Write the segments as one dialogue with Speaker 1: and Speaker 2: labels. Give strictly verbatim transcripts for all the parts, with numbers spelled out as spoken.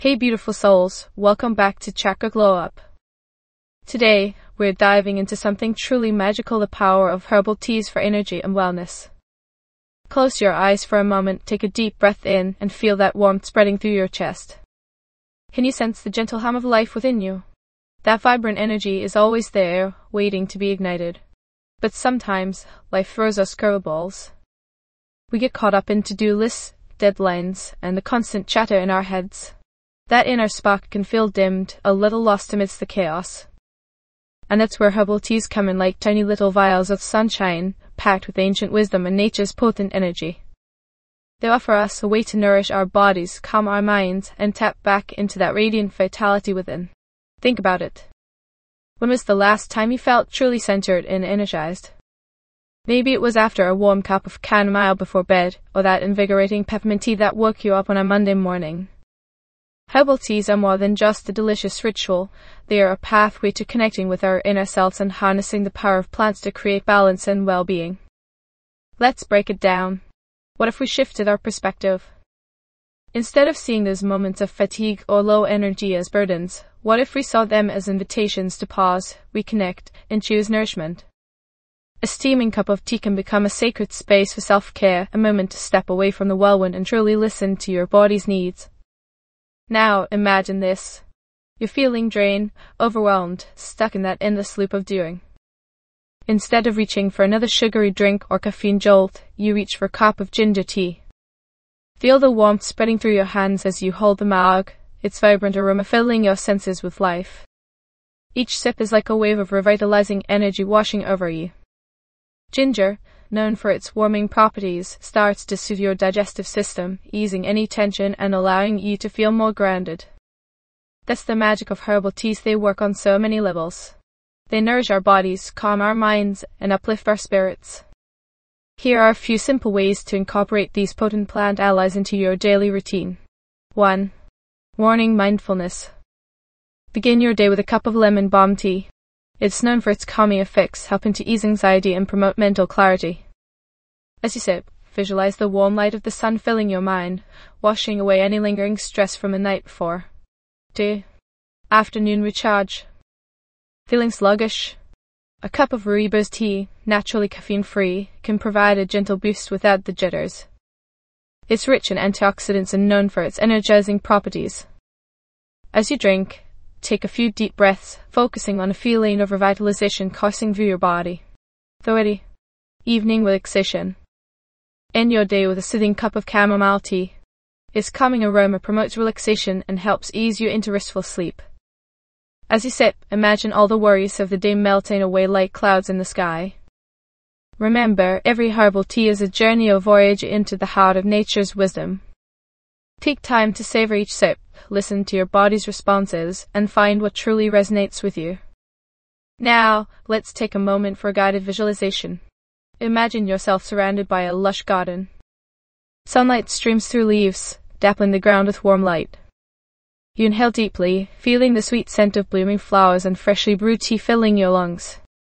Speaker 1: Hey beautiful souls, welcome back to Chakra Glow Up. Today, we're diving into something truly magical, the power of herbal teas for energy and wellness. Close your eyes for a moment, take a deep breath in, and feel that warmth spreading through your chest. Can you sense the gentle hum of life within you? That vibrant energy is always there, waiting to be ignited. But sometimes, life throws us curveballs. We get caught up in to-do lists, deadlines, and the constant chatter in our heads. That inner spark can feel dimmed, a little lost amidst the chaos. And that's where herbal teas come in like tiny little vials of sunshine, packed with ancient wisdom and nature's potent energy. They offer us a way to nourish our bodies, calm our minds, and tap back into that radiant vitality within. Think about it. When was the last time you felt truly centered and energized? Maybe it was after a warm cup of chamomile before bed, or that invigorating peppermint tea that woke you up on a Monday morning. Herbal teas are more than just a delicious ritual. They are a pathway to connecting with our inner selves and harnessing the power of plants to create balance and well-being. Let's break it down. What if we shifted our perspective? Instead of seeing those moments of fatigue or low energy as burdens, what if we saw them as invitations to pause, reconnect, and choose nourishment? A steaming cup of tea can become a sacred space for self-care, a moment to step away from the whirlwind and truly listen to your body's needs. Now, imagine this. You're feeling drained, overwhelmed, stuck in that endless loop of doing. Instead of reaching for another sugary drink or caffeine jolt, you reach for a cup of ginger tea. Feel the warmth spreading through your hands as you hold the mug, its vibrant aroma filling your senses with life. Each sip is like a wave of revitalizing energy washing over you. Ginger, known for its warming properties, starts to soothe your digestive system, easing any tension and allowing you to feel more grounded. That's the magic of herbal teas. They work on so many levels. They nourish our bodies, calm our minds, and uplift our spirits. Here are a few simple ways to incorporate these potent plant allies into your daily routine. one. Morning mindfulness. Begin your day with a cup of lemon balm tea. It's known for its calming effects, helping to ease anxiety and promote mental clarity. As you sip, visualize the warm light of the sun filling your mind, washing away any lingering stress from the night before. two. Afternoon recharge. Feeling sluggish? A cup of rooibos tea, naturally caffeine-free, can provide a gentle boost without the jitters. It's rich in antioxidants and known for its energizing properties. As you drink, take a few deep breaths, focusing on a feeling of revitalization coursing through your body. three. Evening relaxation. End your day with a soothing cup of chamomile tea. Its calming aroma promotes relaxation and helps ease you into restful sleep. As you sip, imagine all the worries of the day melting away like clouds in the sky. Remember, every herbal tea is a journey or voyage into the heart of nature's wisdom. Take time to savor each sip, listen to your body's responses, and find what truly resonates with you. Now, let's take a moment for a guided visualization. Imagine yourself surrounded by a lush garden. Sunlight streams through leaves, dappling the ground with warm light. You inhale deeply, feeling the sweet scent of blooming flowers and freshly brewed tea filling your lungs.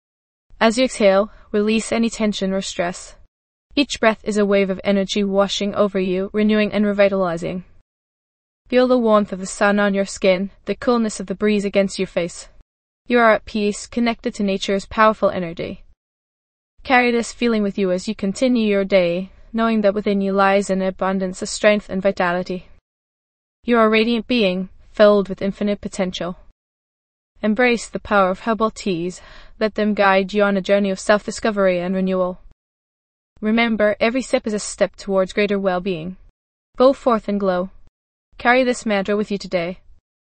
Speaker 1: As you exhale, release any tension or stress. Each breath is a wave of energy washing over you, renewing and revitalizing. Feel the warmth of the sun on your skin, the coolness of the breeze against your face. You are at peace, connected to nature's powerful energy. Carry this feeling with you as you continue your day, knowing that within you lies an abundance of strength and vitality. You are a radiant being, filled with infinite potential. Embrace the power of herbal teas. Let them guide you on a journey of self-discovery and renewal. Remember, every sip is a step towards greater well-being. Go forth and glow. Carry this mantra with you today.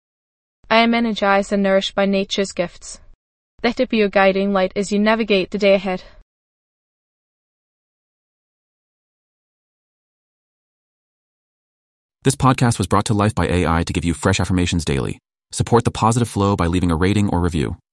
Speaker 1: I am energized and nourished by nature's gifts. Let it be your guiding light as you navigate the day ahead.
Speaker 2: This podcast was brought to life by A I to give you fresh affirmations daily. Support the positive flow by leaving a rating or review.